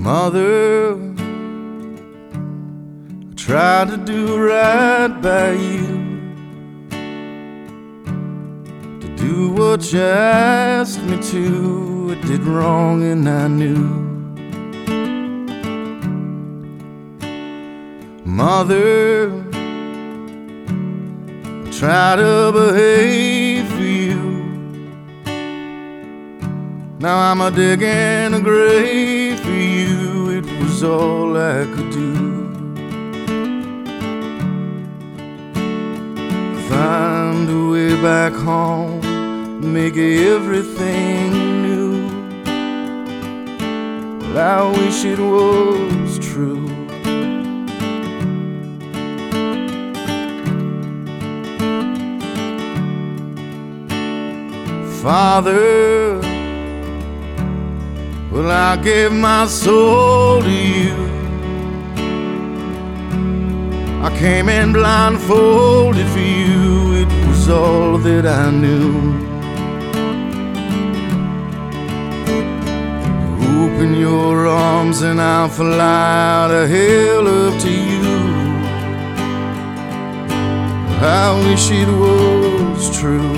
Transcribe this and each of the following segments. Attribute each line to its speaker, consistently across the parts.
Speaker 1: Mother, I tried to do right by you, to do what you asked me to. I did wrong and I knew. Mother, I try to behave for you. Now I'm a digging a grave for you. It was all I could do. Find a way back home, make everything new. Well, I wish it was true. Father, well, I gave my soul to you. I came in blindfolded for you. It was all that I knew. Open your arms and I'll fly out of hell up to you. I wish it was true.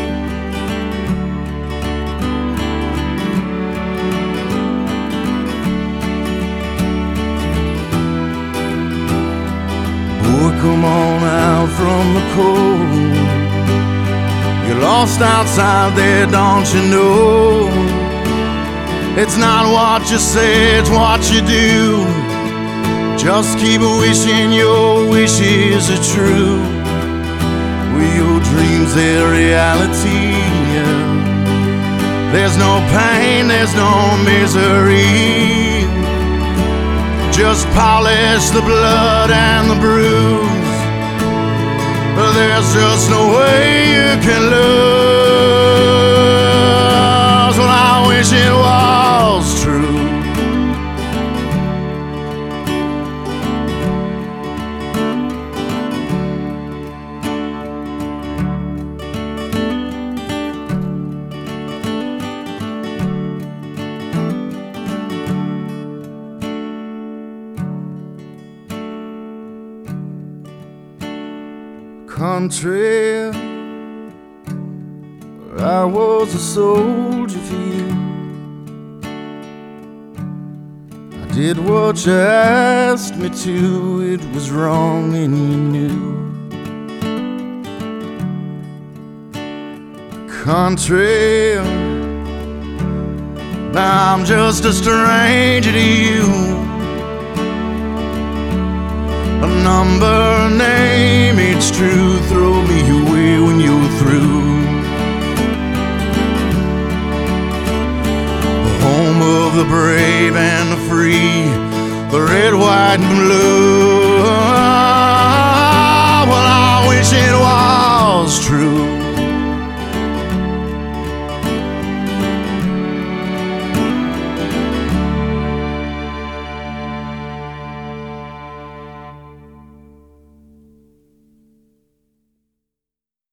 Speaker 1: Come on out from the cold. You're lost outside there, don't you know? It's not what you say, it's what you do. Just keep wishing your wishes are true. With your dreams, they're reality. There's no pain, there's no misery. Just polish the blood and the bruise. There's just no way you can lose. Well, I wish it was true. Country, where I was a soldier for you. I did what you asked me to. It was wrong and you knew. Country, now I'm just a stranger to you. A number, a name, it's true. Throw me away when you're through. The home of the brave and the free, the red, white, and blue.